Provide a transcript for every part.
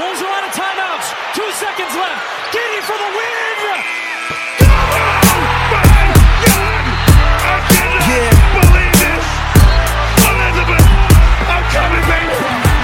Bulls are out of timeouts. 2 seconds left. Giddy for the win. Believe this. Elizabeth, I'm coming, baby.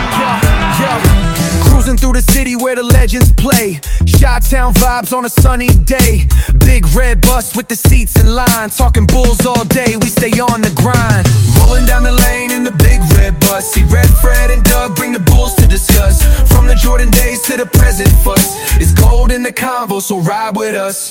Cruising through the city where the legends play. Chi-town vibes on a sunny day. Big red bus with the seats in line. Talking Bulls all day, we stay on the grind. Rolling down the lane in the big red bus. See Red, Fred, and Doug bring the Bulls to discuss. From the Jordan days to the present fuss. It's gold in the convo, so ride with us.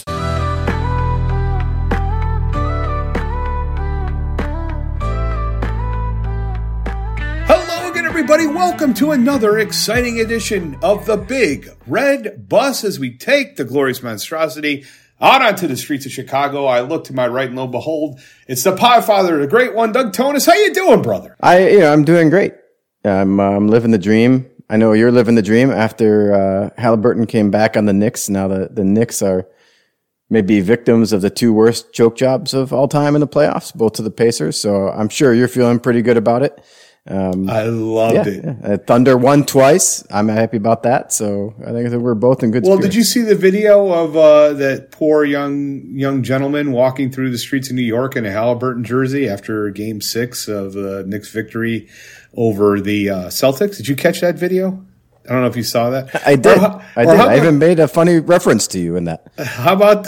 Hello again, everybody. Welcome to another exciting edition of the Big Red Bus as we take the glorious monstrosity out onto the streets of Chicago. I look to my right and lo and behold, it's the Podfather, the great one, Doug Tonis. How you doing, brother? I'm doing great. I'm living the dream. I know you're living the dream after Halliburton came back on the Knicks. Now the Knicks are maybe victims of the two worst choke jobs of all time in the playoffs, both to the Pacers. So I'm sure you're feeling pretty good about it. I loved it. Yeah. Thunder won twice. I'm happy about that. So I think that we're both in good Well, spirits. did you see the video of that poor young gentleman walking through the streets of New York in a Halliburton jersey after Game 6 of the Knicks' victory over the Celtics? Did you catch that video? I don't know if you saw that. I did. I even made a funny reference to you in that. How about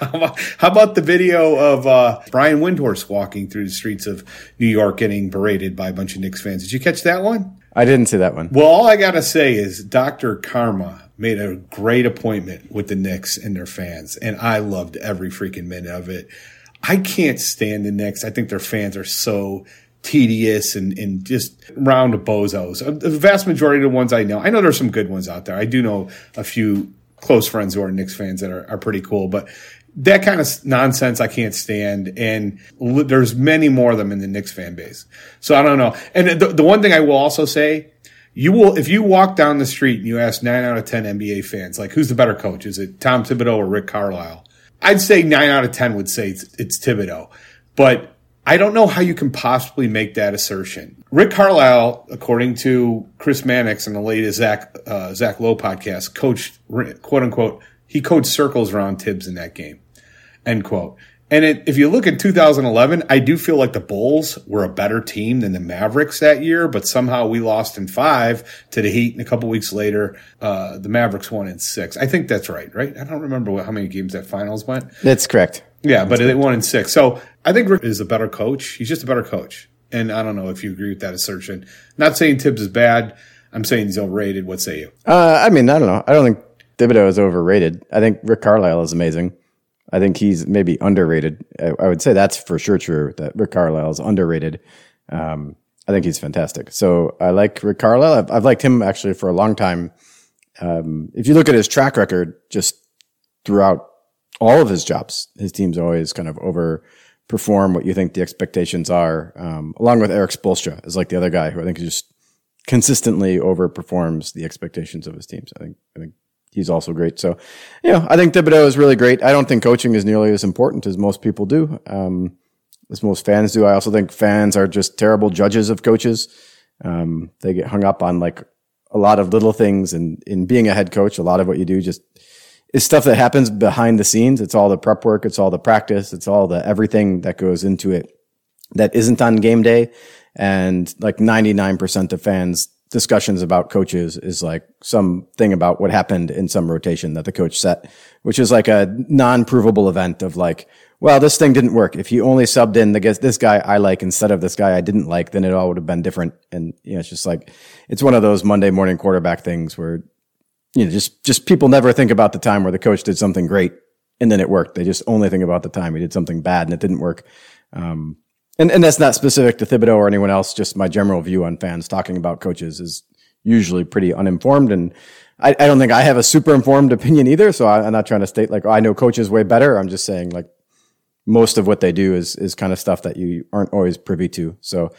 the video of Brian Windhorst walking through the streets of New York getting berated by a bunch of Knicks fans? Did you catch that one? I didn't see that one. Well, all I got to say is Dr. Karma made a great appointment with the Knicks and their fans, and I loved every freaking minute of it. I can't stand the Knicks. I think their fans are so tedious and just round of bozos. The vast majority of the ones I know there's some good ones out there. I do know a few close friends who are Knicks fans that are pretty cool, but that kind of nonsense I can't stand. And there's many more of them in the Knicks fan base. So I don't know. And the one thing I will also say, if you walk down the street and you ask 9 out of 10 NBA fans, like, who's the better coach? Is it Tom Thibodeau or Rick Carlisle? I'd say 9 out of 10 would say it's Thibodeau, but I don't know how you can possibly make that assertion. Rick Carlisle, according to Chris Mannix in the latest Zach Lowe podcast, coached, quote unquote, he coached circles around Tibbs in that game, end quote. And if you look at 2011, I do feel like the Bulls were a better team than the Mavericks that year, but somehow we lost in 5 to the Heat, and a couple weeks later, the Mavericks won in 6. I think that's right? I don't remember how many games that finals went. That's correct. Yeah, but they won in 6. So I think Rick is a better coach. He's just a better coach. And I don't know if you agree with that assertion. Not saying Tibbs is bad. I'm saying he's overrated. What say you? I don't know. I don't think Thibodeau is overrated. I think Rick Carlisle is amazing. I think he's maybe underrated. I would say that's for sure true, that Rick Carlisle is underrated. I think he's fantastic. So I like Rick Carlisle. I've liked him actually for a long time. If you look at his track record just throughout all of his jobs, his teams always kind of overperform what you think the expectations are, along with Eric Spoelstra is like the other guy who I think just consistently overperforms the expectations of his teams. I think he's also great. So, I think Thibodeau is really great. I don't think coaching is nearly as important as most people do, as most fans do. I also think fans are just terrible judges of coaches. They get hung up on like a lot of little things, and in being a head coach, a lot of what you do just is stuff that happens behind the scenes. It's all the prep work. It's all the practice. It's all the everything that goes into it that isn't on game day. And like 99% of fans' discussions about coaches is like something about what happened in some rotation that the coach set, which is like a non-provable event of like, well, this thing didn't work. If you only subbed in this guy I like instead of this guy I didn't like, then it all would have been different. And it's just like, it's one of those Monday morning quarterback things where just people never think about the time where the coach did something great and then it worked. They just only think about the time he did something bad and it didn't work. And that's not specific to Thibodeau or anyone else. Just my general view on fans talking about coaches is usually pretty uninformed. And I don't think I have a super informed opinion either. So I'm not trying to state like, I know coaches way better. I'm just saying like most of what they do is kind of stuff that you aren't always privy to. So,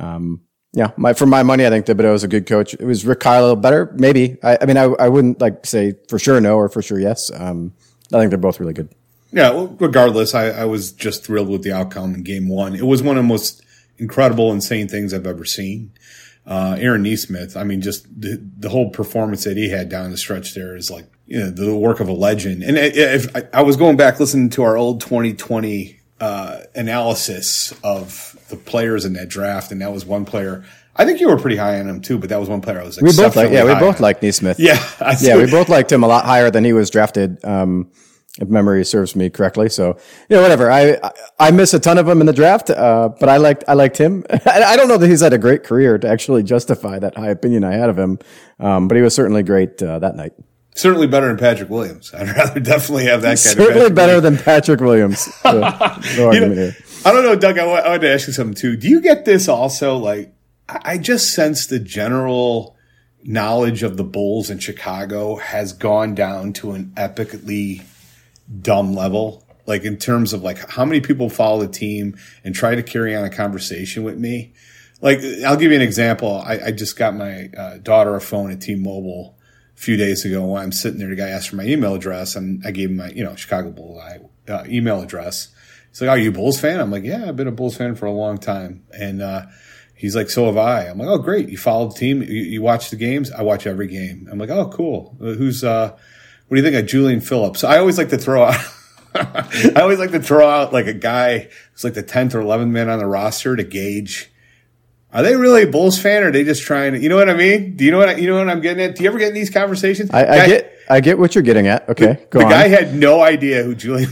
for my money, I think Thibodeau is a good coach. It was Rick Carlisle better? Maybe. I wouldn't like say for sure no or for sure yes. I think they're both really good. Yeah, well, regardless, I was just thrilled with the outcome in Game 1. It was one of the most incredible, insane things I've ever seen. Aaron Nesmith, I mean, just the whole performance that he had down the stretch there is like, the work of a legend. And if I was going back listening to our old 2020 analysis of the players in that draft, and that was one player. I think you were pretty high on him too, but that was one player I was exceptionally high on. We both like Nesmith. Yeah, we both liked him a lot higher than he was drafted. If memory serves me correctly. So, whatever. I miss a ton of him in the draft, but I liked him. I don't know that he's had a great career to actually justify that high opinion I had of him. But he was certainly great, that night. Certainly better than Patrick Williams. I'd rather definitely have that kind certainly of better than Patrick Williams. No argument here. I don't know, Doug, I wanted to ask you something too. Do you get this also? Like, I just sense the general knowledge of the Bulls in Chicago has gone down to an epically dumb level, like in terms of like how many people follow the team and try to carry on a conversation with me. Like, I'll give you an example. I just got my daughter a phone at T-Mobile a few days ago. While I'm sitting there, the guy asked for my email address, and I gave him my, Chicago Bull email address. He's like, "Are you a Bulls fan?" I'm like, "Yeah, I've been a Bulls fan for a long time." And he's like, "So have I." I'm like, "Oh, great. You follow the team? You watch the games?" "I watch every game." I'm like, "Oh, cool. Who's what do you think of Julian Phillips?" So I always like to throw out like a guy who's like the 10th or 11th man on the roster to gauge, are they really a Bulls fan, or are they just trying to, you know what I mean? Do you know what I'm getting at? Do you ever get in these conversations? I get what you're getting at. Okay, go on. The guy had no idea who Julian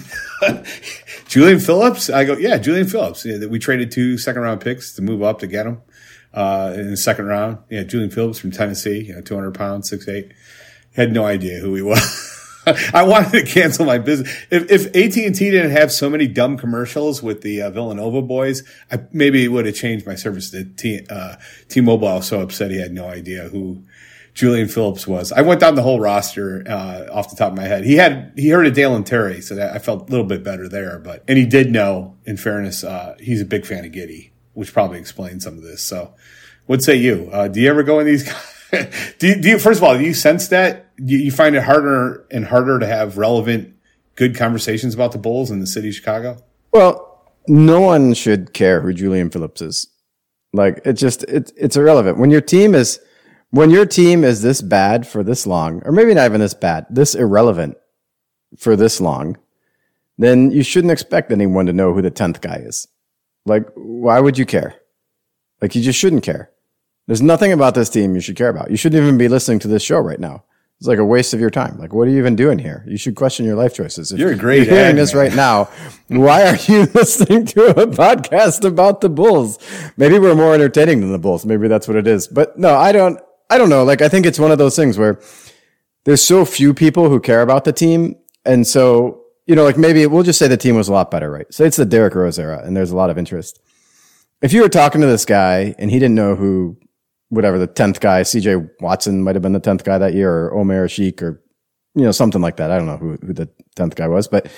Phillips. I go, yeah, Julian Phillips. Yeah, we traded 2 second-round picks to move up to get him in the second round. Yeah, Julian Phillips from Tennessee, 200 pounds, 6'8". Had no idea who he was. I wanted to cancel my business. If AT&T didn't have so many dumb commercials with the Villanova boys, maybe it would have changed my service to T-Mobile. I was so upset he had no idea who Julian Phillips was. I went down the whole roster off the top of my head. He heard of Dalen Terry, so that I felt a little bit better there. And he did know, in fairness, he's a big fan of Giddey, which probably explains some of this. So, what say you? Do you ever go in these? Do you first of all, do you sense that you find it harder and harder to have relevant, good conversations about the Bulls in the city of Chicago? Well, no one should care who Julian Phillips is. Like, it's irrelevant. When your team is this bad for this long, or maybe not even this bad, this irrelevant for this long, then you shouldn't expect anyone to know who the 10th guy is. Like, why would you care? Like, you just shouldn't care. There's nothing about this team you should care about. You shouldn't even be listening to this show right now. It's like a waste of your time. Like, what are you even doing here? You should question your life choices. If you're a great you're hearing this right now, why are you listening to a podcast about the Bulls? Maybe we're more entertaining than the Bulls. Maybe that's what it is. But no, I don't know. Like, I think it's one of those things where there's so few people who care about the team. And so, like maybe we'll just say the team was a lot better, right? Say it's the Derrick Rose era and there's a lot of interest. If you were talking to this guy and he didn't know who, whatever, the 10th guy, CJ Watson might have been the 10th guy that year, or Omer Sheik, or, something like that. I don't know who the 10th guy was, but,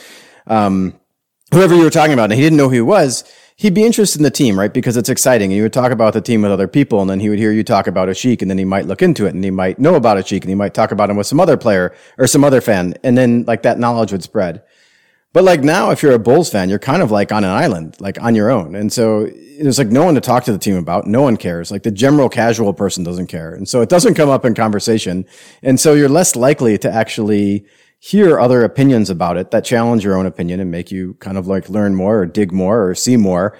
whoever you were talking about, and he didn't know who he was, he'd be interested in the team, right? Because it's exciting. And you would talk about the team with other people, and then he would hear you talk about a Sheik, and then he might look into it, and he might know about a Sheik, and he might talk about him with some other player or some other fan. And then like that knowledge would spread. But like now, if you're a Bulls fan, you're kind of like on an island, like on your own. And so there's like no one to talk to the team about. No one cares. Like the general casual person doesn't care. And so it doesn't come up in conversation. And so you're less likely to actually hear other opinions about it that challenge your own opinion and make you kind of like learn more or dig more or see more.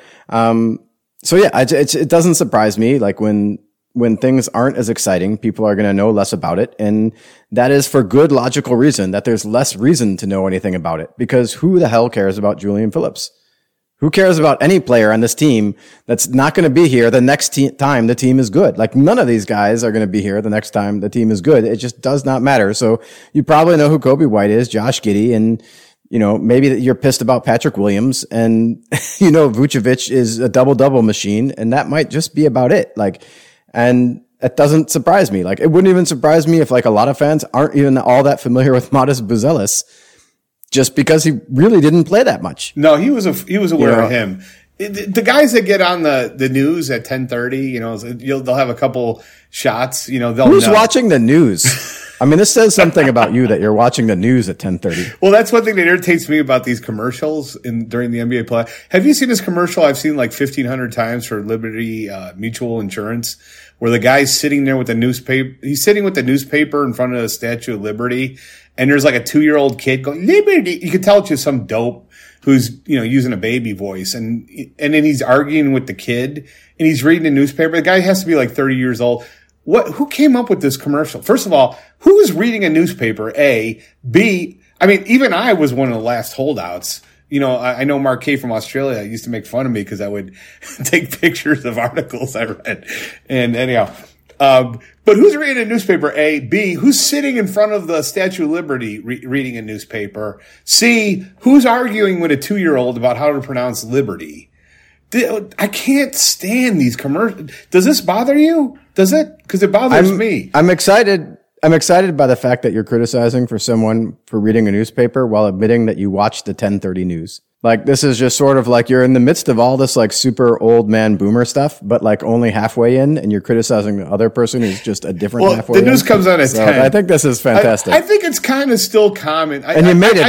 So yeah, it doesn't surprise me. Like when things aren't as exciting, people are going to know less about it. And that is for good logical reason, that there's less reason to know anything about it, because who the hell cares about Julian Phillips? Who cares about any player on this team that's not going to be here the next time the team is good? Like none of these guys are going to be here the next time the team is good. It just does not matter. So you probably know who Kobe White is, Josh Giddey, and maybe you're pissed about Patrick Williams, and Vucevic is a double-double machine, and that might just be about it. And it doesn't surprise me. Like, it wouldn't even surprise me if like a lot of fans aren't even all that familiar with Modest Buzelis, just because he really didn't play that much. No, he was aware of him. The guys that get on the news at 10:30, they'll have a couple shots. Who's watching the news I mean, this says something about you that you're watching the news at 10:30. Well, that's one thing that irritates me about these commercials during the NBA play. Have you seen this commercial? I've seen like 1,500 times for Liberty Mutual Insurance, where the guy's sitting there with the newspaper. He's sitting with the newspaper in front of the Statue of Liberty, and there's like a 2-year-old kid going, Liberty. You can tell it's just some dope who's, using a baby voice. And then he's arguing with the kid, and he's reading the newspaper. The guy has to be like 30 years old. Who came up with this commercial? First of all, who is reading a newspaper? A. B. I mean, even I was one of the last holdouts. I know Mark K from Australia used to make fun of me because I would take pictures of articles I read. And anyhow, but who's reading a newspaper? A. B. Who's sitting in front of the Statue of Liberty reading a newspaper? C. Who's arguing with a 2-year-old about how to pronounce liberty? I can't stand these commercials. Does this bother you? Does it? Because it bothers me. I'm excited. I'm excited by the fact that you're criticizing for someone for reading a newspaper while admitting that you watched the 10:30 news. Like, this is just sort of like you're in the midst of all this like super old man boomer stuff, but like only halfway in, and you're criticizing the other person who's just a different halfway in. The news comes on at 10. I think this is fantastic. I think it's kind of still common. And you made it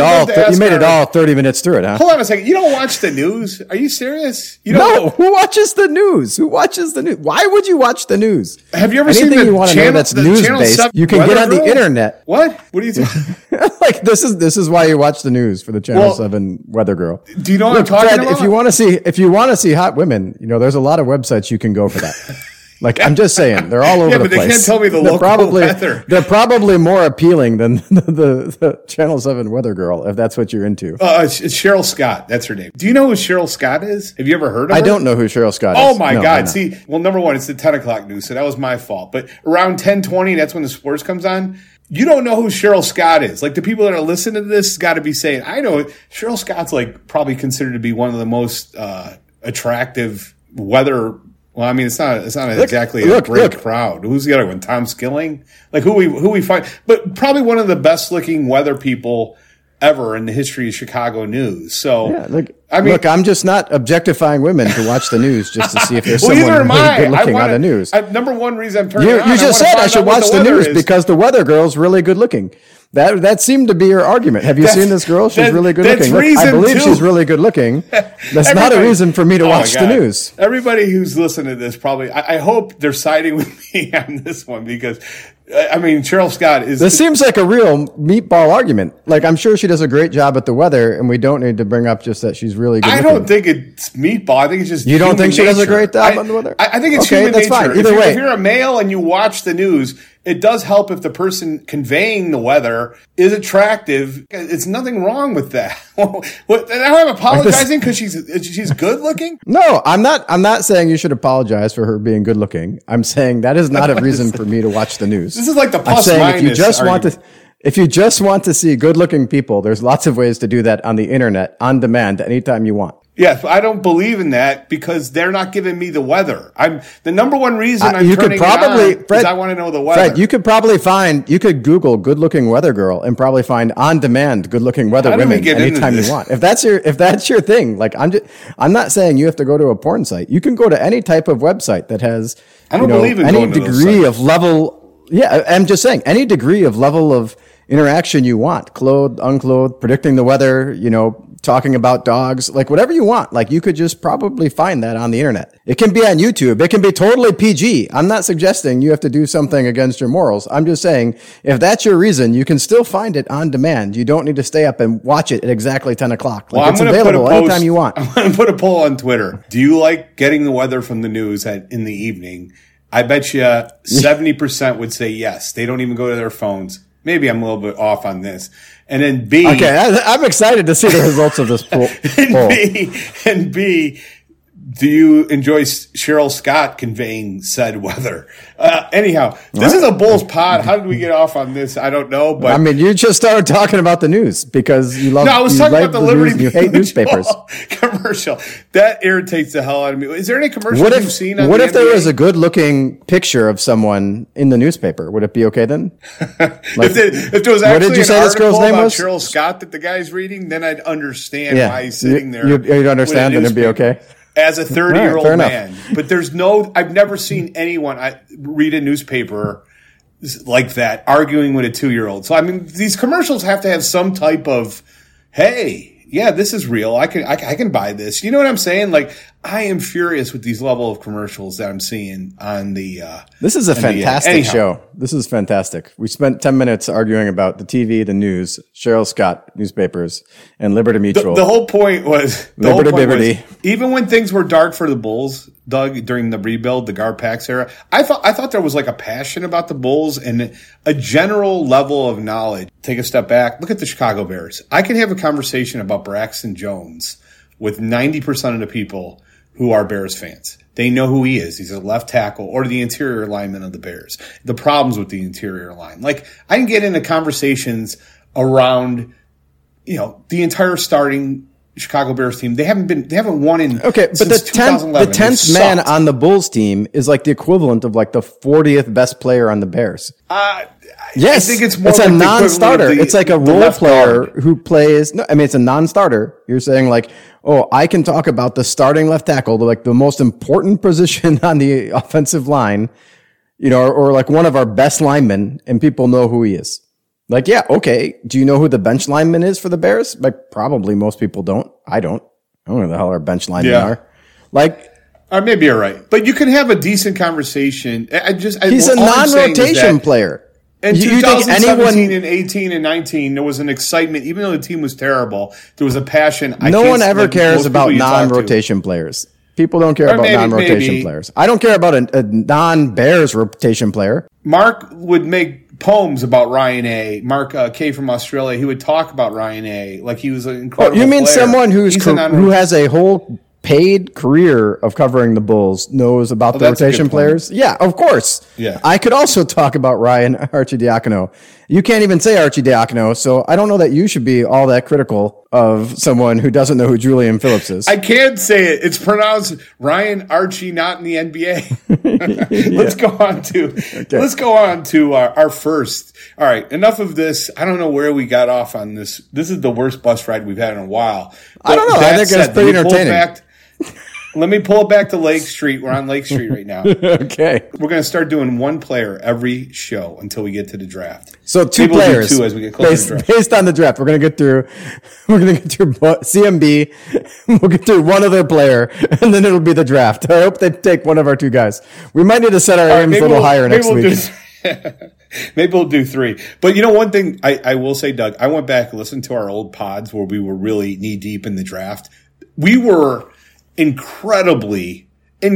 all 30 minutes through it, huh? Hold on a second. You don't watch the news? Are you serious? No. Who watches the news? Who watches the news? Why would you watch the news? Have you ever Anything seen the you want to know that's news-based, you can get on the internet. What? What do you think? Like, this is why you watch the news, for the Channel 7 weather girl. Do you know what I'm talking Fred, about? if you want to see hot women, there's a lot of websites you can go for that. Like, I'm just saying, they're all over the place. Yeah, but they can't tell me the local weather. They're probably more appealing than the Channel 7 weather girl, if that's what you're into. It's Cheryl Scott. That's her name. Do you know who Cheryl Scott is? Have you ever heard of her? I don't know who Cheryl Scott is. Oh, my God. See, well, number one, it's the 10 o'clock news, so that was my fault. But around 10:20, that's when the sports comes on. You don't know who Cheryl Scott is. Like, the people that are listening to this got to be saying, I know Cheryl Scott's like probably considered to be one of the most attractive weather. Well, I mean, it's not exactly a great crowd. Who's the other one? Tom Skilling? Like, who we find, but probably one of the best looking weather people ever in the history of Chicago news. So, yeah, I'm just not objectifying women to watch the news just to see if there's someone really good looking on the news. Number one reason I'm turning on. You just said I should watch the news because the weather girl's really good looking. That seemed to be your argument. Have you seen this girl? She's really good looking. Look, I believe she's really good looking. That's not a reason for me to watch the news. Everybody who's listening to this probably, I hope they're siding with me on this one because, I mean, Cheryl Scott is. This seems like a real meatball argument. Like, I'm sure she does a great job at the weather, and we don't need to bring up just that she's really good looking. I don't think it's meatball. I think it's just. You don't think she does a great job on the weather? I think it's human nature. Fine. Either way, if you're a male and you watch the news, it does help if the person conveying the weather is attractive. It's nothing wrong with that. What, now I'm apologizing because she's good looking? No, I'm not saying you should apologize for her being good looking. I'm saying that is not a reason for me to watch the news. This is like the plus minus. If you just want to see good looking people, there's lots of ways to do that on the internet, on demand, anytime you want. Yes, I don't believe in that because they're not giving me the weather. I'm the number one reason I'm turning it on because I want to know the weather. Fred, you could Google good looking weather girl and probably find on demand good looking weather women anytime you want. If that's your thing, like I'm not saying you have to go to a porn site. You can go to any type of website that has any degree of level. Yeah, I'm just saying any degree of level of interaction you want, clothed, unclothed, predicting the weather, talking about dogs, like whatever you want. Like, you could just probably find that on the internet. It can be on YouTube. It can be totally PG. I'm not suggesting you have to do something against your morals. I'm just saying if that's your reason, you can still find it on demand. You don't need to stay up and watch it at exactly 10 o'clock. Like, it's available anytime you want. I'm going to put a poll on Twitter. Do you like getting the weather from the news in the evening? I bet you 70% would say yes. They don't even go to their phones. Maybe I'm a little bit off on this. And then B. Okay, I'm excited to see the results of this poll. And B, do you enjoy Cheryl Scott conveying said weather? Anyhow, this is a Bulls pod. How did we get off on this? I don't know. But I mean, you just started talking about the news because you love. No, I was talking about the Liberty. You hate newspapers. Commercial that irritates the hell out of me. Is there any commercials you've seen? What if there was a good-looking picture of someone in the newspaper? Would it be okay then? If there was actually an article about Cheryl Scott that the guy's reading, then I'd understand why he's sitting there. You'd understand, and it'd be okay. As a 30-year-old man. But I've never seen anyone read a newspaper like that arguing with a 2-year-old. So I mean, these commercials have to have some type of, hey, yeah, this is real. I can buy this. You know what I'm saying? Like, I am furious with these level of commercials that I'm seeing on the. This is a fantastic show. This is fantastic. We spent 10 minutes arguing about the TV, the news, Cheryl Scott newspapers, and Liberty Mutual. The whole point was Liberty. Even when things were dark for the Bulls, Doug, during the rebuild, the Garpax era, I thought there was like a passion about the Bulls and a general level of knowledge. Take a step back. Look at the Chicago Bears. I can have a conversation about Braxton Jones with 90% of the people who are Bears fans. They know who he is. He's a left tackle or the interior lineman of the Bears. The problems with the interior line. Like, I can get into conversations around, the entire starting Chicago Bears team. They haven't won in since but the 10th man on the Bulls team is like the equivalent of like the 40th best player on the Bears. Yes, I think it's more it's like a non-starter. It's like a role player who plays. No, I mean, it's a non-starter. You're saying like, oh, I can talk about the starting left tackle, like the most important position on the offensive line, or like one of our best linemen, and people know who he is. Like, yeah, okay. Do you know who the bench lineman is for the Bears? Like, probably most people don't. I don't know who the hell our bench linemen are. Like, or maybe you're right, but you can have a decent conversation. He's a non-rotation player. In 2017 and 18 and 19, there was an excitement. Even though the team was terrible, there was a passion. No one ever cares about non-rotation players. People don't care about non-rotation players. I don't care about a non-Bears rotation player. Mark would make poems about Ryan A. Mark K. from Australia. He would talk about Ryan A. like he was an incredible player. You mean someone who has a whole paid career of covering the Bulls knows about the rotation players? Yeah, of course. Yeah. I could also talk about Ryan Arcidiacono. You can't even say Arcidiacono, so I don't know that you should be all that critical of someone who doesn't know who Julian Phillips is. I can't say it. It's pronounced Ryan Archie, not in the NBA. Let's go on to our first. All right, enough of this. I don't know where we got off on this. This is the worst bus ride we've had in a while. But I don't know. I think it's pretty entertaining. Let me pull it back to Lake Street. We're on Lake Street right now. Okay. We're going to start doing one player every show until we get to the draft. So two players. We'll do two as we get closer to the draft. Based on the draft. We're going to get through CMB. We'll get through one other player, and then it'll be the draft. I hope they take one of our two guys. We might need to set our aims a little higher next week. Maybe we'll do three. But one thing I will say, Doug, I went back and listened to our old pods where we were really knee deep in the draft. We were incredibly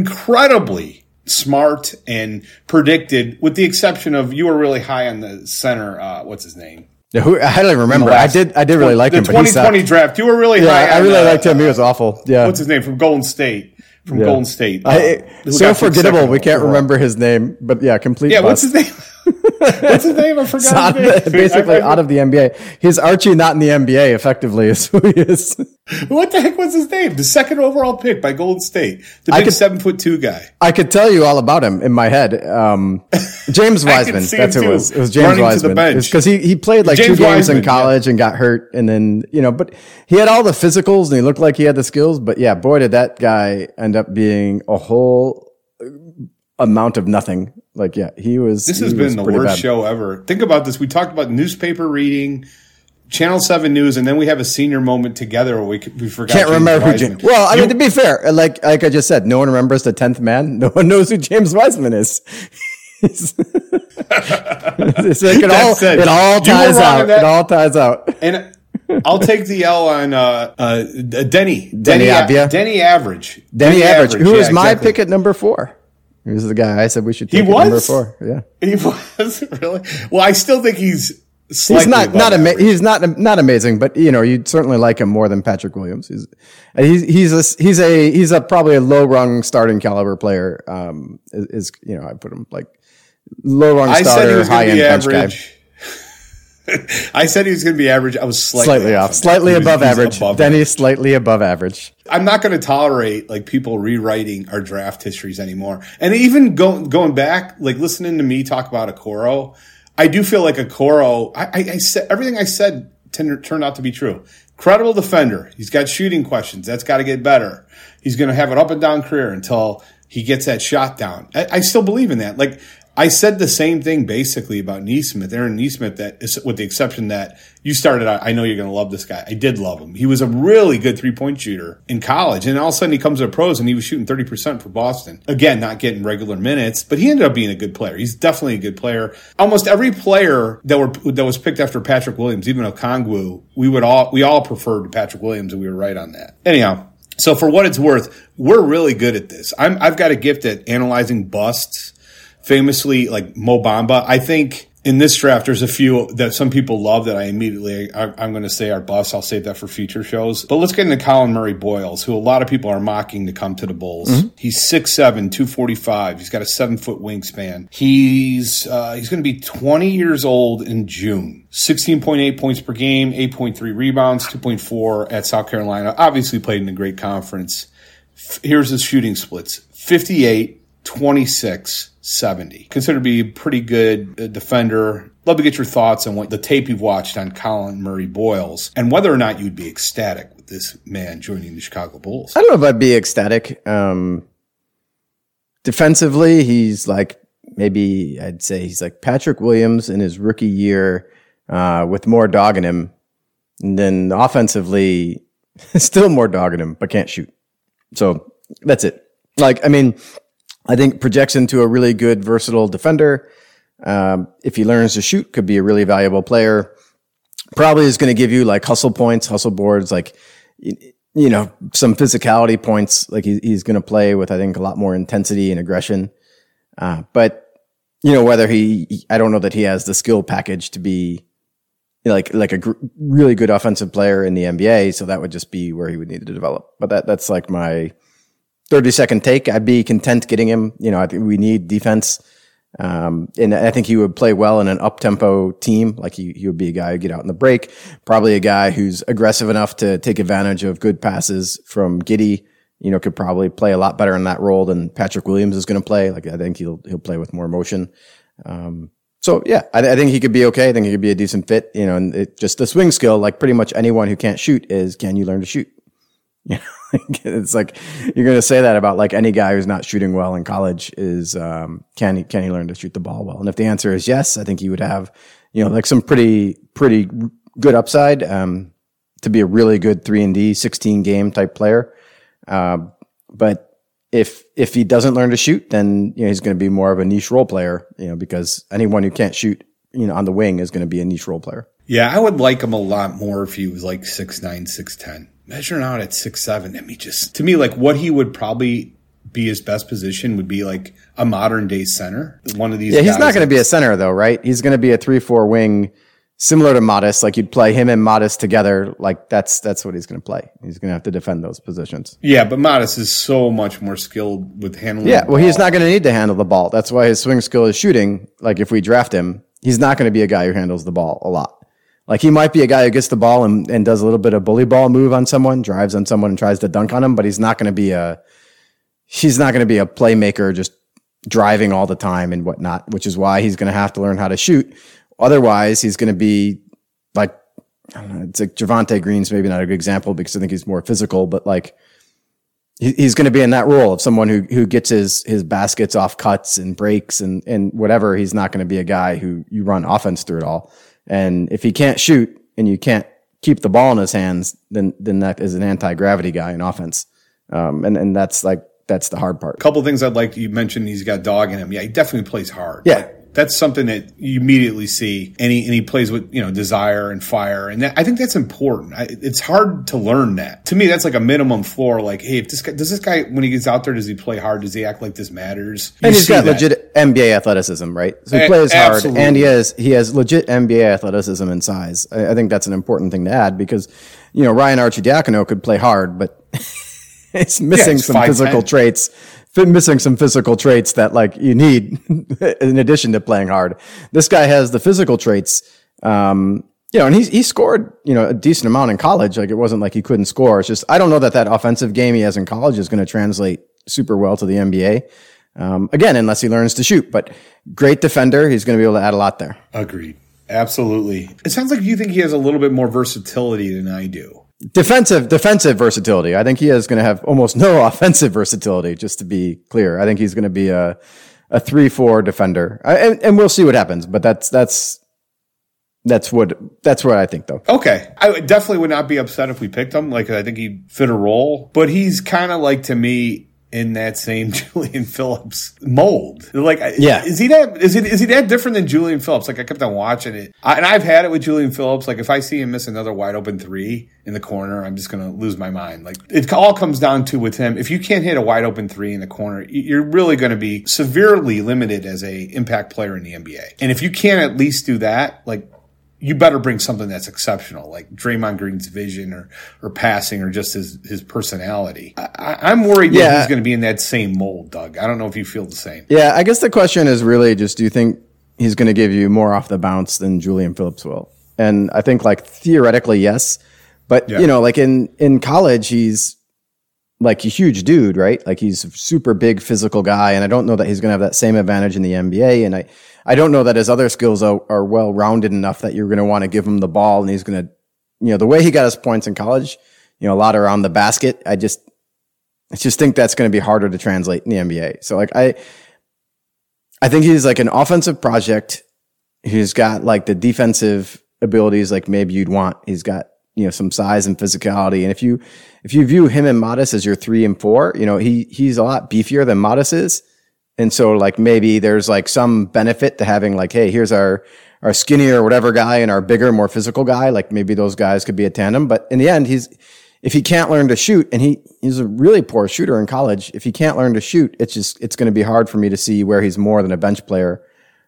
smart and predicted, with the exception of you were really high on the center. What's his name? I don't remember. I did really like him. The 2020 draft. You were really high. I really liked him. He was awful. Yeah. What's his name from Golden State? Golden State. So forgettable. We can't remember his name. But yeah, complete. Yeah. What's his name? What's his name? I forgot his name. Basically out of the NBA. He's Archie not in the NBA, effectively, is who he is. What the heck was his name? The second overall pick by Golden State. The big 7'2" guy. I could tell you all about him in my head. James Wiseman. That's who it was. It was James Wiseman. Because he played like James 2 games in college and got hurt. And then, but he had all the physicals and he looked like he had the skills. But yeah, boy, did that guy end up being a whole amount of nothing. Like, yeah, he was. This has been the worst show ever. Think about this. We talked about newspaper reading, Channel 7 News, and then we have a senior moment together where we forgot. Can't remember who James. Well, I mean, to be fair, like I just said, no one remembers the 10th man. No one knows who James Wiseman is. It's like it all ties out. It all ties out. And I'll take the L on Denny Avdia. Denny Average. Denny Average. Who was my pick at number 4? He was the guy I said we should take at number 4. Yeah. He was? Really? Well, I still think he's he's not amazing, but you'd certainly like him more than Patrick Williams. He's probably a low rung starting caliber player. I put him like low rung starter, high end bench guy. I said he was going to be average. I was slightly off. Slightly above average. Denny's slightly above average. I'm not going to tolerate like people rewriting our draft histories anymore. And even going back, like listening to me talk about Okoro, I do feel like Okoro, I said everything I said turned out to be true. Credible defender. He's got shooting questions. That's got to get better. He's going to have an up and down career until he gets that shot down. I still believe in that. Like, I said the same thing basically about Neesmith, Aaron Neesmith, that is, with the exception that you started out, I know you're going to love this guy. I did love him. He was a really good 3-point shooter in college, and all of a sudden he comes to the pros and he was shooting 30% for Boston. Again, not getting regular minutes, but he ended up being a good player. He's definitely a good player. Almost every player that was picked after Patrick Williams, even Okongwu, we all preferred Patrick Williams, and we were right on that. Anyhow, so for what it's worth, we're really good at this. I've got a gift at analyzing busts. Famously, like Mo Bamba. I think in this draft, there's a few that some people love that I'm going to say are busts. I'll save that for future shows. But let's get into Colin Murray Boyles, who a lot of people are mocking to come to the Bulls. Mm-hmm. He's 6'7", 245. He's got a 7-foot wingspan. He's going to be 20 years old in June. 16.8 points per game, 8.3 rebounds, 2.4 at South Carolina. Obviously played in a great conference. Here's his shooting splits. 58, 26, 70. Considered to be a pretty good defender. Love to get your thoughts on what the tape you've watched on Colin Murray Boyles and whether or not you'd be ecstatic with this man joining the Chicago Bulls. I don't know if I'd be ecstatic. Defensively, he's like, maybe I'd say he's like Patrick Williams in his rookie year with more dog in him. And then offensively, still more dog in him, but can't shoot. So that's it. Like, I mean, I think projects into a really good, versatile defender. If he learns to shoot, could be a really valuable player. Probably is going to give you like hustle points, hustle boards, like, you know, some physicality points. Like he's going to play with, I think, a lot more intensity and aggression. But, you know, whether I don't know that he has the skill package to be like a really good offensive player in the NBA. So that would just be where he would need to develop. But that's like my 30-second take. I'd be content getting him. You know, I think we need defense. And I think he would play well in an up-tempo team. Like he would be a guy who'd get out in the break. Probably a guy who's aggressive enough to take advantage of good passes from Giddey. You know, could probably play a lot better in that role than Patrick Williams is going to play. Like I think he'll play with more motion. So yeah, I think he could be okay. I think he could be a decent fit. You know, and just the swing skill, like pretty much anyone who can't shoot can you learn to shoot? You know, it's like you're going to say that about like any guy who's not shooting well in college is can he learn to shoot the ball well? And if the answer is yes, I think he would have, you know, like some pretty good upside to be a really good 3-and-D 16 game type player. But if he doesn't learn to shoot, then you know he's going to be more of a niche role player. You know, because anyone who can't shoot, you know, on the wing is going to be a niche role player. Yeah, I would like him a lot more if he was like 6'9", 6'10". Measuring out at 6'7", I mean, to me, like what he would probably be his best position would be like a modern day center. One of these. Yeah, he's not going to be a center though, right? He's going to be a 3-4 wing, similar to Modest. Like you'd play him and Modest together. Like that's what he's going to play. He's going to have to defend those positions. Yeah, but Modest is so much more skilled with handling. Yeah, well, he's not going to need to handle the ball. That's why his swing skill is shooting. Like if we draft him, he's not going to be a guy who handles the ball a lot. Like he might be a guy who gets the ball and does a little bit of bully ball move on someone, drives on someone and tries to dunk on him, but he's not going to be a playmaker just driving all the time and whatnot, which is why he's going to have to learn how to shoot. Otherwise, he's going to be like, I don't know, it's like Javonte Green's maybe not a good example because I think he's more physical, but like he's going to be in that role of someone who gets his baskets off cuts and breaks and whatever. He's not going to be a guy who you run offense through it all. And if he can't shoot and you can't keep the ball in his hands, then that is an anti-gravity guy in offense. And that's the hard part. A couple of things I'd like you mentioned. He's got dog in him. Yeah, he definitely plays hard. Yeah. Like, that's something that you immediately see. And he plays with, you know, desire and fire. And I think that's important. It's hard to learn that. To me, that's like a minimum floor. Like, hey, if does this guy, when he gets out there, does he play hard? Does he act like this matters? And he's got legit NBA athleticism, right? So he plays hard and he has legit NBA athleticism and size. I think that's an important thing to add because, you know, Ryan Arcidiacono could play hard, but it's missing some 5'10". Missing some physical traits that like you need in addition to playing hard. This guy has the physical traits, you know, and he scored, you know, a decent amount in college. Like it wasn't like he couldn't score. It's just, I don't know that offensive game he has in college is going to translate super well to the NBA. Again, unless he learns to shoot, but great defender. He's going to be able to add a lot there. Agreed. Absolutely. It sounds like you think he has a little bit more versatility than I do. Defensive versatility. I think he is going to have almost no offensive versatility, just to be clear. I think he's going to be a a 3-4 defender. And we'll see what happens, but that's what I think though. Okay. I definitely would not be upset if we picked him. Like, I think he'd fit a role, but he's kind of like, to me, in that same Julian Phillips mold. Like, yeah. Is he that different than Julian Phillips? Like, I kept on watching it. And I've had it with Julian Phillips. Like, if I see him miss another wide open 3 in the corner, I'm just going to lose my mind. Like, it all comes down to with him, if you can't hit a wide open 3 in the corner, you're really going to be severely limited as a impact player in the NBA. And if you can't at least do that, like, you better bring something that's exceptional, like Draymond Green's vision or passing or just his personality. I'm worried that he's going to be in that same mold, Doug. I don't know if you feel the same. Yeah, I guess the question is really just, do you think he's going to give you more off the bounce than Julian Phillips will? And I think, like, theoretically, yes. But, you know, like in college, he's like a huge dude, right? Like, he's a super big physical guy. And I don't know that he's going to have that same advantage in the NBA. And I don't know that his other skills are well-rounded enough that you're going to want to give him the ball and he's going to, you know, the way he got his points in college, you know, a lot around the basket. I just think that's going to be harder to translate in the NBA. So, like, I think he's like an offensive project. He's got like the defensive abilities like maybe you'd want. He's got, you know, some size and physicality. And if you view him and Modest as your 3 and 4, you know, he's a lot beefier than Modest is. And so, like, maybe there's like some benefit to having like, hey, here's our skinnier or whatever guy and our bigger, more physical guy. Like, maybe those guys could be a tandem. But in the end, if he can't learn to shoot, and he's a really poor shooter in college, if he can't learn to shoot, it's going to be hard for me to see where he's more than a bench player.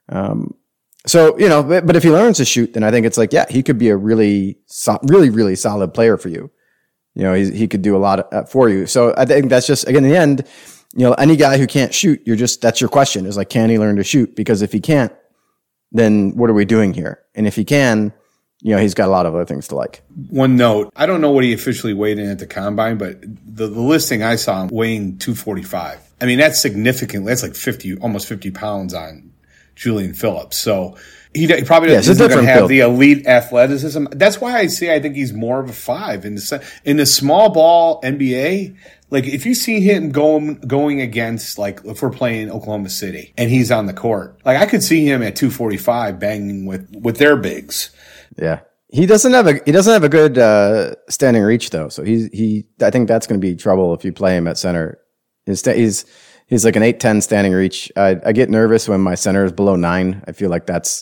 So, you know, but if he learns to shoot, then I think it's like, yeah, he could be a really solid player for you. You know, he could do a lot for you. So I think that's just, again, in the end, you know, any guy who can't shoot, that's your question, is like, can he learn to shoot? Because if he can't, then what are we doing here? And if he can, you know, he's got a lot of other things to like. One note, I don't know what he officially weighed in at the combine, but the listing I saw him weighing 245. I mean, that's significant. That's like almost 50 pounds on Julian Phillips. So he probably doesn't going to have the elite athleticism. That's why I think he's more of a 5 in the small ball NBA. Like, if you see him going against, like, if we're playing Oklahoma City and he's on the court, like, I could see him at 245 banging with their bigs. Yeah. He doesn't have a good standing reach though. So I think that's going to be trouble if you play him at center. He's like an 8'10" standing reach. I get nervous when my center is below 9. I feel like that's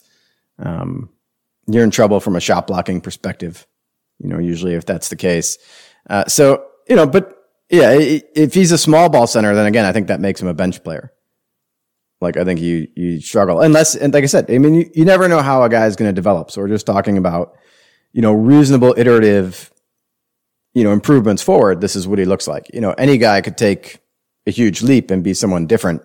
you're in trouble from a shot blocking perspective. You know, usually if that's the case. So, you know, but yeah, if he's a small ball center, then again, I think that makes him a bench player. Like, I think you struggle and like I said, I mean, you never know how a guy is going to develop. So we're just talking about, you know, reasonable iterative, you know, improvements forward. This is what he looks like. You know, any guy could take a huge leap and be someone different.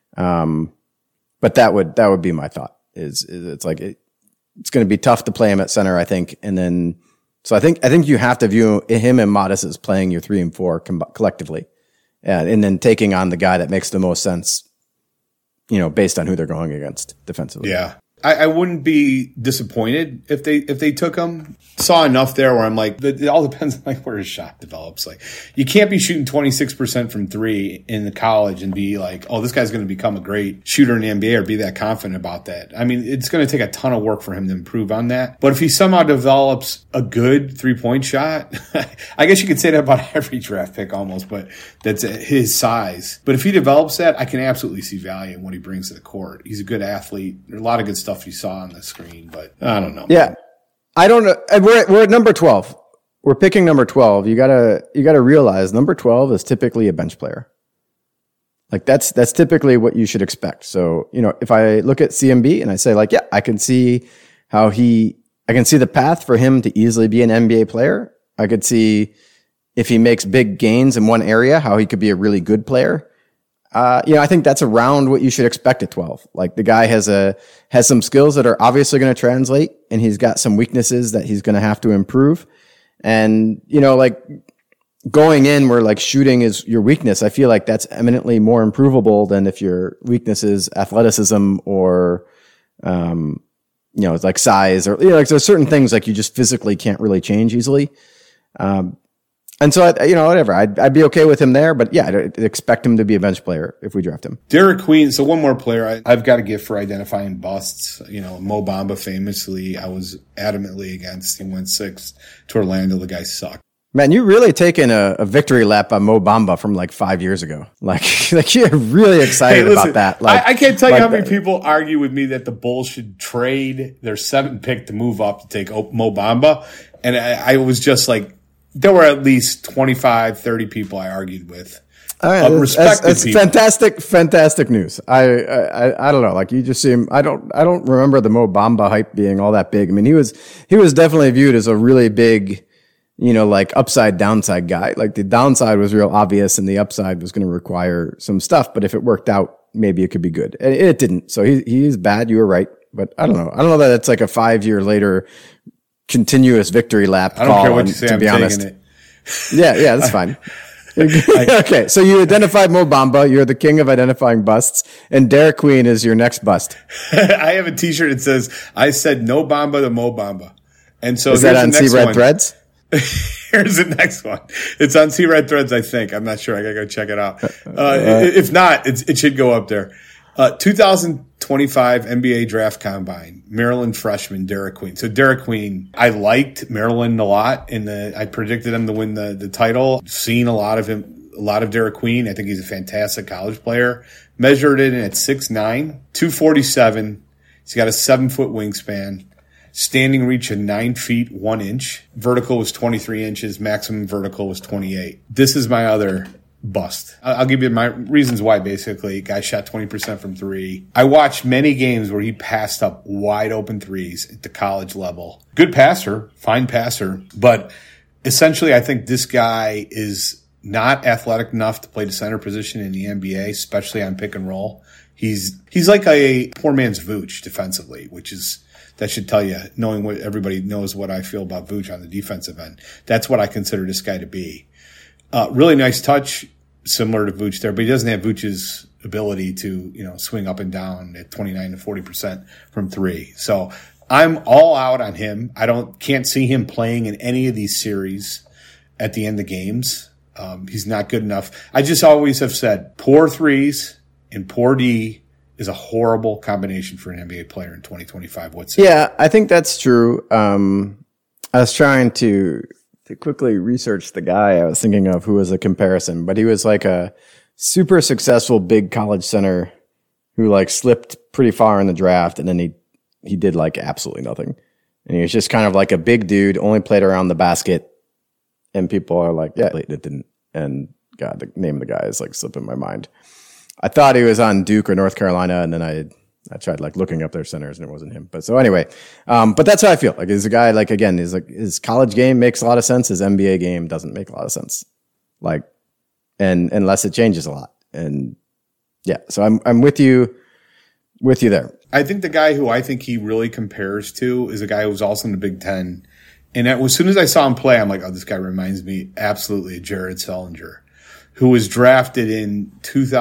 But that would be my thought is it's like, it's going to be tough to play him at center, I think. And then, so I think you have to view him and Modest as playing your 3 and 4 collectively, and then taking on the guy that makes the most sense, you know, based on who they're going against defensively. Yeah. I wouldn't be disappointed if they took him. Saw enough there where I'm like, it all depends on like where his shot develops. Like, you can't be shooting 26% from 3 in the college and be like, oh, this guy's going to become a great shooter in the NBA, or be that confident about that. I mean, it's going to take a ton of work for him to improve on that. But if he somehow develops a good 3-point shot, I guess you could say that about every draft pick almost, but that's his size. But if he develops that, I can absolutely see value in what he brings to the court. He's a good athlete. There's a lot of good stuff you saw on the screen, but I don't know. Yeah. I don't know. We're at number 12. We're picking number 12. You gotta realize number 12 is typically a bench player. Like, that's typically what you should expect. So, you know, if I look at CMB and I say like, yeah, I can see the path for him to easily be an NBA player. I could see if he makes big gains in one area, how he could be a really good player. You know, I think that's around what you should expect at 12. Like, the guy has some skills that are obviously going to translate, and he's got some weaknesses that he's going to have to improve. And, you know, like, going in where like shooting is your weakness, I feel like that's eminently more improvable than if your weakness is athleticism or, you know, it's like size, or, you know, like there's certain things like you just physically can't really change easily. And so, whatever. I'd be okay with him there, but yeah, I'd expect him to be a bench player if we draft him. Derek Queen. So one more player I've got a gift for identifying busts. Mo Bamba famously, I was adamantly against. He went 6th to Orlando. The guy sucked. Man, you really taken a victory lap on Mo Bamba from like 5 years ago. Like you're really excited about that. Like, I can't tell you how many people argue with me that the Bulls should trade their 7th pick to move up to take Mo Bamba. And I was just like, there were at least 25, 30 people I argued with. All right, that's fantastic news. I don't know. Like, you just seem, I don't remember the Mo Bamba hype being all that big. I mean, he was definitely viewed as a really big, like upside downside guy. Like, the downside was real obvious and the upside was going to require some stuff. But if it worked out, maybe it could be good. And it didn't. So he is bad. You were right. But I don't know. I don't know that it's like a 5 year later continuous victory lap. I don't care what you say. To be honest. Yeah, that's fine. Okay, so you identified Mo Bamba. You're the king of identifying busts, and Derek Queen is your next bust. I have a T-shirt that says, "I said no Bamba to Mo Bamba," and so is that on See Red Threads? Here's the next one. It's on See Red Threads, I think. I'm not sure. I gotta go check it out. If not, it should go up there. 2025 NBA Draft Combine, Maryland freshman Derek Queen. So Derek Queen, I liked Maryland a lot, and I predicted him to win the title. Seen a lot of Derek Queen. I think he's a fantastic college player. Measured it in at 6'9", 247. He's got a 7-foot wingspan. Standing reach of 9 feet 1 inch. Vertical was 23 inches. Maximum vertical was 28. This is my other bust. I'll give you my reasons why. Basically, guy shot 20% from 3. I watched many games where he passed up wide open threes at the college level. Good passer, fine passer, but essentially I think this guy is not athletic enough to play the center position in the NBA, especially on pick and roll. He's like a poor man's Vooch defensively, that should tell you, knowing what everybody knows what I feel about Vooch on the defensive end. That's what I consider this guy to be. Really nice touch, similar to Vooch there, but he doesn't have Vooch's ability to, swing up and down at 29 to 40% from 3. So I'm all out on him. Can't see him playing in any of these series at the end of games. He's not good enough. I just always have said poor threes and poor D is a horrible combination for an NBA player in 2025. Yeah, I think that's true. I was trying to quickly research the guy I was thinking of who was a comparison, but he was like a super successful big college center who like slipped pretty far in the draft, and then he did like absolutely nothing. And he was just kind of like a big dude, only played around the basket, and people are like, yeah, it didn't. And God, the name of the guy is like slipping my mind. I thought he was on Duke or North Carolina, and then I tried like looking up their centers and it wasn't him. But so anyway, but that's how I feel. Like, he's a guy, like, again, he's like, his college game makes a lot of sense. His NBA game doesn't make a lot of sense. Like, and unless it changes a lot. And yeah, so I'm with you there. I think the guy who I think he really compares to is a guy who was also in the Big Ten. And as soon as I saw him play, I'm like, oh, this guy reminds me absolutely of Jared Sullinger, who was drafted in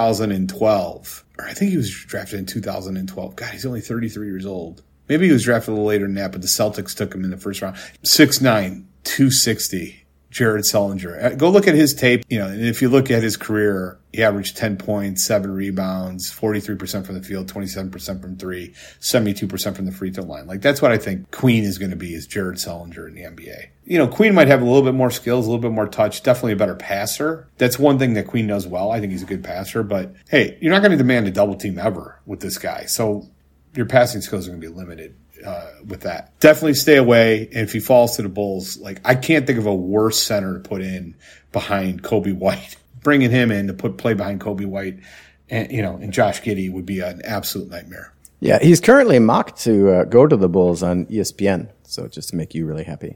2012. Or I think he was drafted in 2012. God, he's only 33 years old. Maybe he was drafted a little later than that, but the Celtics took him in the first round. 6'9", 260, Jared Sullinger. Go look at his tape. And if you look at his career, he averaged 10 points, 7 rebounds, 43% from the field, 27% from 3, 72% from the free throw line. Like, that's what I think Queen is going to be, is Jared Sullinger in the NBA. Queen might have a little bit more skills, a little bit more touch, definitely a better passer. That's one thing that Queen does well. I think he's a good passer, but hey, you're not going to demand a double team ever with this guy. So your passing skills are going to be limited with that. Definitely stay away. And if he falls to the Bulls, like, I can't think of a worse center to put in behind Kobe White. Bringing him in to play behind Kobe White and Josh Giddey would be an absolute nightmare. Yeah, he's currently mocked to go to the Bulls on ESPN. So just to make you really happy.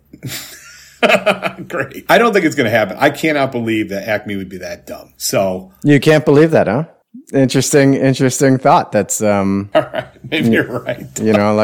Great. I don't think it's going to happen. I cannot believe that Acme would be that dumb. So you can't believe that, huh? Interesting thought. That's all right. Maybe you're right. Maybe you're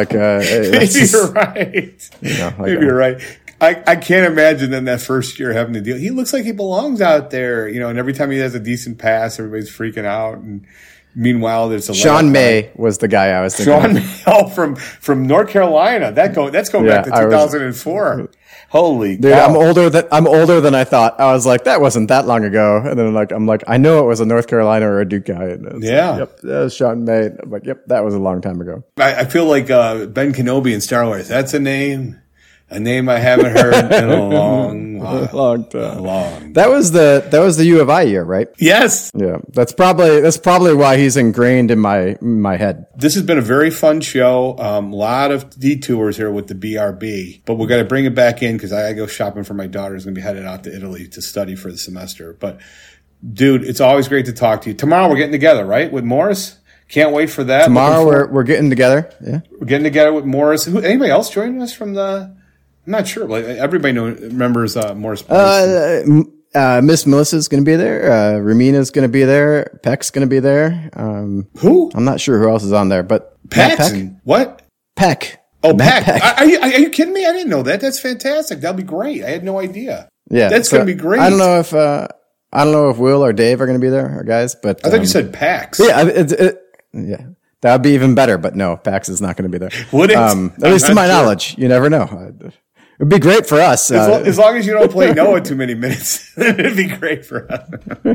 right. Maybe you're right. I can't imagine then that first year having to deal. He looks like he belongs out there, and every time he has a decent pass, everybody's freaking out, and Meanwhile, there's a Sean May was the guy I was thinking. Sean May from North Carolina. That's going back to 2004. Holy dude! cow. I'm older than I thought. I was like, that wasn't that long ago. And then I'm like, I know it was a North Carolina or a Duke guy. And yep, that was Sean May. I'm like, yep, that was a long time ago. I feel like Ben Kenobi in Star Wars. That's a name I haven't heard in a long time. That was the U of I year, right? Yes. Yeah. That's probably why he's ingrained in my head. This has been a very fun show. A lot of detours here with the BRB, but we're going to bring it back in because I go shopping for my daughter who's going to be headed out to Italy to study for the semester. But dude, it's always great to talk to you. Tomorrow we're getting together, right? With Morris. Can't wait for that. Tomorrow we're getting together. Yeah. We're getting together with Morris. Anybody else joining us from I'm not sure. Like everybody remembers Morris. Miss Melissa's going to be there. Ramina's going to be there. Peck's going to be there. Who? I'm not sure who else is on there, but Peck. What? Peck. Oh, Peck. Are you kidding me? I didn't know that. That's fantastic. That'll be great. I had no idea. Yeah, that's going to be great. I don't know if Will or Dave are going to be there, or guys. But I thought you said Pax. Yeah, yeah. That would be even better, but no, Pax is not going to be there. Would it? At least to my knowledge. You never know. It'd be great for us. As long as you don't play Noah too many minutes, it'd be great for us.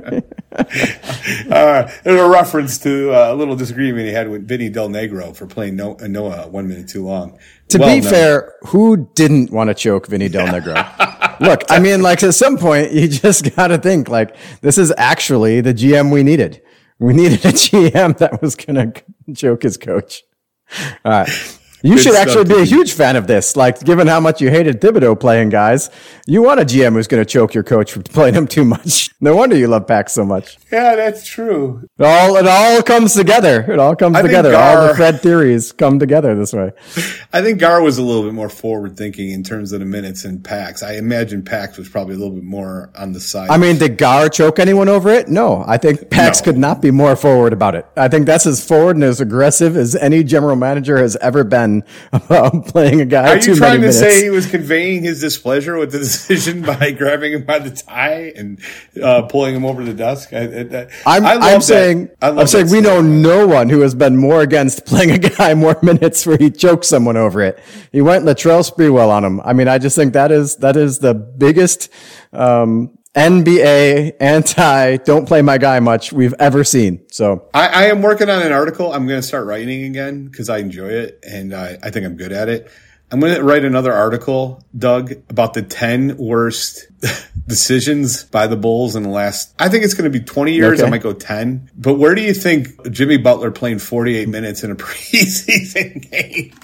There's a reference to a little disagreement he had with Vinny Del Negro for playing Noah 1 minute too long. To be fair, who didn't want to choke Vinny Del Negro? Look, I mean, like at some point, you just got to think like this is actually the GM we needed. We needed a GM that was going to choke his coach. All right. You should actually be a huge fan of this. Like, given how much you hated Thibodeau playing guys, you want a GM who's going to choke your coach for playing him too much. No wonder you love Pax so much. Yeah, that's true. It all comes together. It all comes together. All the Fred theories come together this way. I think Gar was a little bit more forward thinking in terms of the minutes than Pax. I imagine Pax was probably a little bit more on the side. I mean, did Gar choke anyone over it? No. I think Pax could not be more forward about it. I think that's as forward and as aggressive as any general manager has ever been about playing a guy. Are you trying to say he was conveying his displeasure with the decision by grabbing him by the tie and pulling him over the desk? I'm saying we know no one who has been more against playing a guy more minutes where he chokes someone over it. He went Latrell Sprewell on him. I mean, I just think that is the biggest NBA anti don't play my guy much we've ever seen. So I am working on an article. I'm going to start writing again because I enjoy it and I think I'm good at it. I'm going to write another article, Doug, about the 10 worst decisions by the Bulls in the last, I think it's going to be 20 years. Okay. I might go 10. But where do you think Jimmy Butler playing 48 minutes in a preseason game?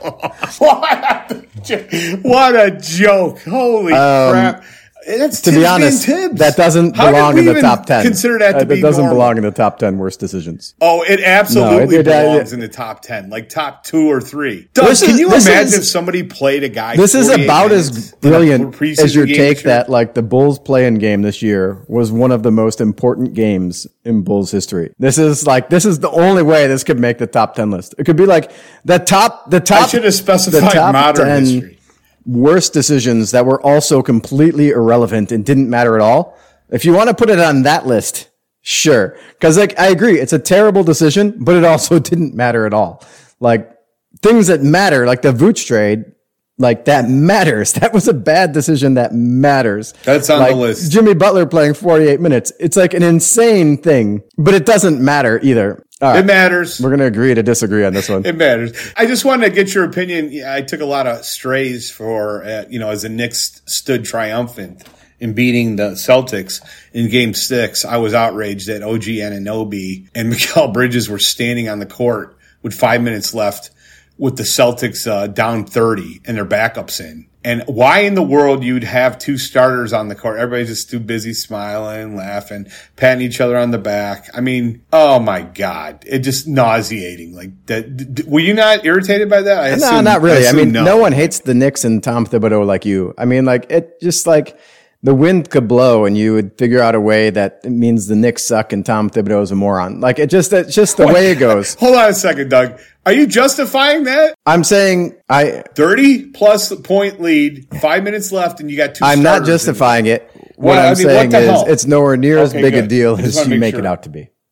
What a joke. Holy crap. To be honest, that doesn't belong in the top 10. Consider that to be That doesn't belong in the top 10 worst decisions. Oh, it absolutely belongs in the top 10, like top 2 or 3. Doug, can you imagine if somebody played a guy? This is about as brilliant as your take that like the Bulls play-in game this year was one of the most important games in Bulls history. This is the only way this could make the top 10 list. It could be like the top. I should have specified modern history. Worst decisions that were also completely irrelevant and didn't matter at all. If you want to put it on that list, sure. Because like I agree, it's a terrible decision, but it also didn't matter at all. Like things that matter, like the Vooch trade, like that matters. That was a bad decision that matters. That's on the list. Jimmy Butler playing 48 minutes. It's like an insane thing, but it doesn't matter either. Right. It matters. We're going to agree to disagree on this one. It matters. I just wanted to get your opinion. Yeah, I took a lot of strays for, as the Knicks stood triumphant in beating the Celtics in Game 6. I was outraged that OG Anunoby and Mikal Bridges were standing on the court with 5 minutes left with the Celtics down 30 and their backups in. And why in the world you'd have two starters on the court? Everybody's just too busy smiling, laughing, patting each other on the back. I mean, oh my God. It just nauseating. Like that. Were you not irritated by that? No, not really. I mean, no one hates the Knicks and Tom Thibodeau like you. I mean, like it just like the wind could blow and you would figure out a way that it means the Knicks suck and Tom Thibodeau is a moron. Like it's just the way it goes. Hold on a second, Doug. Are you justifying that? I'm saying 30 plus point lead, 5 minutes left, and you got two. I'm not justifying it. What I'm saying is it's nowhere near as big a deal as you make it out to be.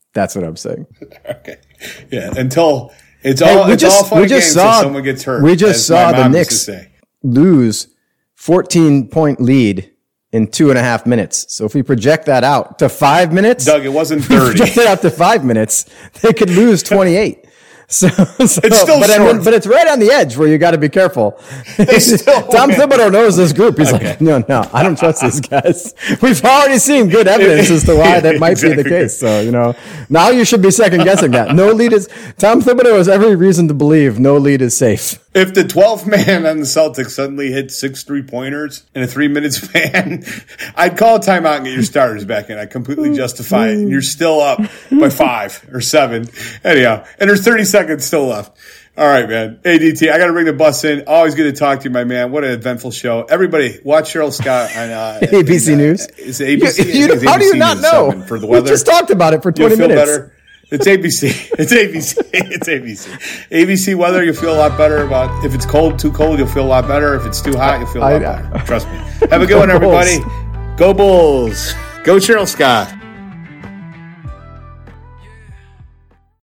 That's what I'm saying. Okay. Yeah. Until it's all fun and games until someone gets hurt. We just saw the Knicks lose 14-point lead in 2.5 minutes. So if we project that out to 5 minutes, Doug, it wasn't 30. Project it out to 5 minutes, they could lose 28. So it's still short. But it's right on the edge where you got to be careful. Tom Thibodeau knows this group. He's like, no, I don't trust these guys. We've already seen good evidence as to why that might be the case. So, now you should be second guessing that. Tom Thibodeau has every reason to believe no lead is safe. If the 12th man on the Celtics suddenly hit 6 3-pointers in a 3-minute span, I'd call a timeout and get your starters back in. I completely justify it. And you're still up by 5 or 7. Anyhow, and there's 30 seconds still left. All right, man. ADT, I got to bring the bus in. Always good to talk to you, my man. What an eventful show. Everybody, watch Cheryl Scott on ABC News. It's ABC. How do you not know? For the weather. We just talked about it for 20 You'll feel minutes. Better. It's ABC. It's ABC. It's ABC. ABC weather, you'll feel a lot better about. If it's too cold, you'll feel a lot better. If it's too hot, you'll feel a lot better. Trust me. Have a good one, everybody. Go Bulls. Go Cheryl Scott.